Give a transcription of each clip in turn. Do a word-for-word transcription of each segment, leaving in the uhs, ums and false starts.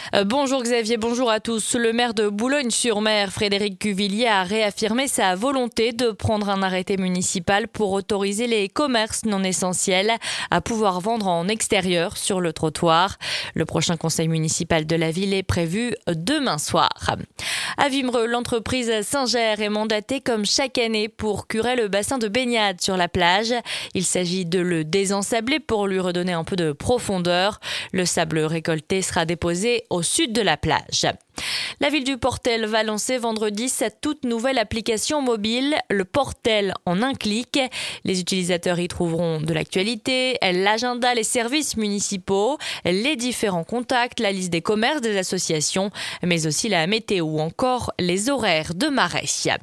Euh, bonjour Xavier, bonjour à tous. Le maire de Boulogne-sur-Mer, Frédéric Cuvillier, a réaffirmé sa volonté de prendre un arrêté municipal pour autoriser les commerces non essentiels à pouvoir vendre en extérieur sur le trottoir. Le prochain conseil municipal de la ville est prévu demain soir. À Wimereux, l'entreprise Singer est mandatée comme chaque année pour curer le bassin de baignade sur la plage. Il s'agit de le désensabler pour lui redonner un peu de profondeur. Le sable récolté sera déposé au sud de la plage. La ville du Portel va lancer vendredi sa toute nouvelle application mobile, le Portel en un clic. Les utilisateurs y trouveront de l'actualité, l'agenda, les services municipaux, les différents contacts, la liste des commerces, des associations, mais aussi la météo ou encore les horaires de marée.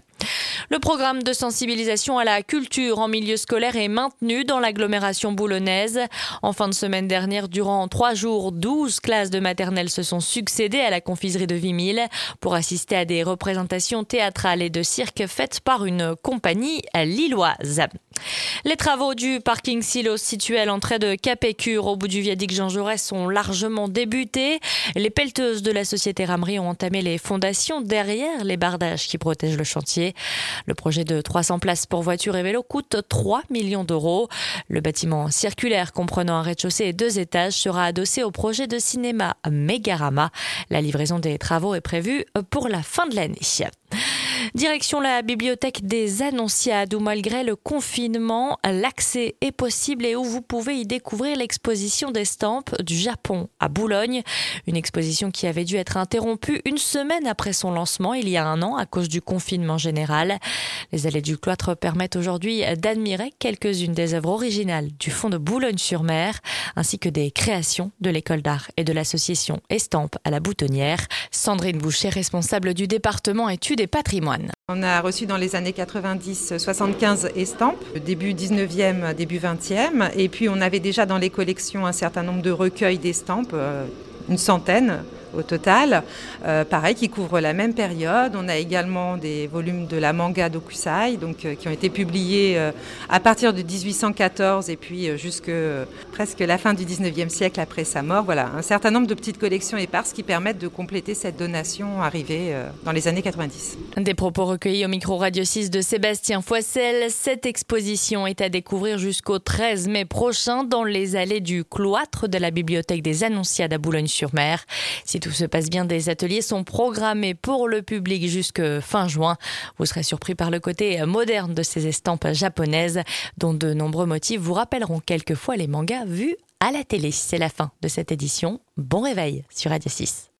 Le programme de sensibilisation à la culture en milieu scolaire est maintenu dans l'agglomération boulonnaise. En fin de semaine dernière, durant trois jours, douze classes de maternelle se sont succédées à la confiserie de Wimille pour assister à des représentations théâtrales et de cirque faites par une compagnie lilloise. Les travaux du parking Silos situé à l'entrée de Capécure au bout du viaduc Jean Jaurès sont largement débutés. Les pelleteuses de la société Ramerie ont entamé les fondations derrière les bardages qui protègent le chantier. Le projet de trois cents places pour voitures et vélos coûte trois millions d'euros. Le bâtiment circulaire comprenant un rez-de-chaussée et deux étages sera adossé au projet de cinéma Mégarama. La livraison des travaux est prévue pour la fin de l'année. Direction la bibliothèque des Annonciades où malgré le confinement, l'accès est possible et où vous pouvez y découvrir l'exposition d'estampes du Japon à Boulogne. Une exposition qui avait dû être interrompue une semaine après son lancement il y a un an à cause du confinement général. Les allées du cloître permettent aujourd'hui d'admirer quelques-unes des œuvres originales du fond de Boulogne-sur-Mer ainsi que des créations de l'école d'art et de l'association Estampes à la Boutonnière. Sandrine Boucher, responsable du département études et patrimoine. On a reçu dans les années quatre-vingt-dix soixante-quinze estampes, début dix-neuvième, début vingtième. Et puis on avait déjà dans les collections un certain nombre de recueils d'estampes, une centaine au total, euh, pareil, qui couvrent la même période. On a également des volumes de la manga d'Okusai, donc euh, qui ont été publiés euh, à partir de dix-huit cent quatorze et puis euh, jusque euh, presque la fin du dix-neuvième siècle après sa mort. Voilà, un certain nombre de petites collections éparses qui permettent de compléter cette donation arrivée euh, dans les années quatre-vingt-dix. Des propos recueillis au micro Radio six de Sébastien Foissel. Cette exposition est à découvrir jusqu'au treize mai prochain dans les allées du cloître de la bibliothèque des Annonciades à Boulogne-sur-Mer. Si tout se passe bien, des ateliers sont programmés pour le public jusque fin juin. Vous serez surpris par le côté moderne de ces estampes japonaises dont de nombreux motifs vous rappelleront quelquefois les mangas vus à la télé. C'est la fin de cette édition. Bon réveil sur Radio six.